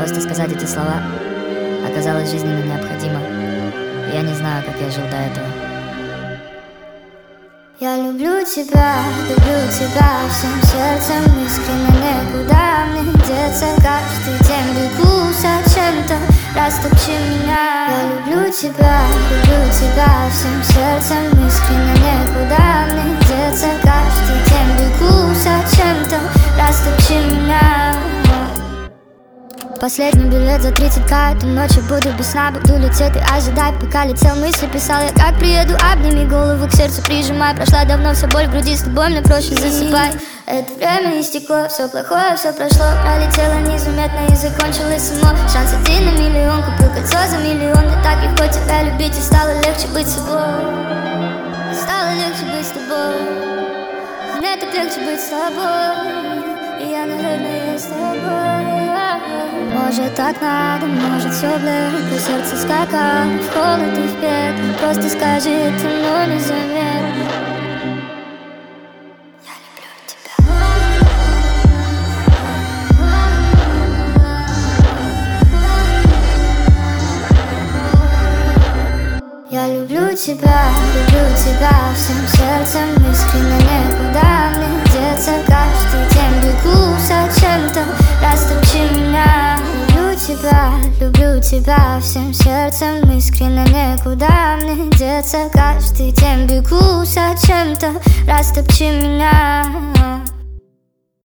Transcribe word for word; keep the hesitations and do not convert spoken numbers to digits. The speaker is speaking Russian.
Просто сказать эти слова оказалось жизненно необходимо. Я не знаю, как я жил до этого. Я люблю тебя, люблю тебя всем сердцем, искренне, никуда мне деться. Каждый день бегу зачем-то, растопчи меня. Я люблю тебя, люблю тебя всем сердцем, искренне, никуда мне деться. Каждый день бегу зачем-то, растопчи меня. Последний билет за тридцать к, эту ночь я буду без сна, буду лететь и ожидать, пока летел мысли, писал я, как приеду, обними голову к сердцу прижимай. Прошла давно вся боль в груди, с тобой мне проще засыпать. Это время истекло, все плохое, все прошло, пролетело незаметно и закончилось само. Шанс один на миллион, купил кольцо за миллион. Мне так легко тебя любить, и стало легче быть собой. Стало легче быть с тобой. Мне так легче быть с тобой. И я, наверное, с тобой. Может так надо, может все бледно, сердце скакало в холод и в петлю. Просто скажи это, но незаметно. Я люблю тебя. Я люблю тебя, люблю тебя всем сердцем, искренне, никуда мне деться. Каждый день бегу зачем-то, растопчи меня. Люблю тебя, люблю тебя всем сердцем, искренне, никуда мне деться. Каждый день бегу зачем-то, растопчи меня.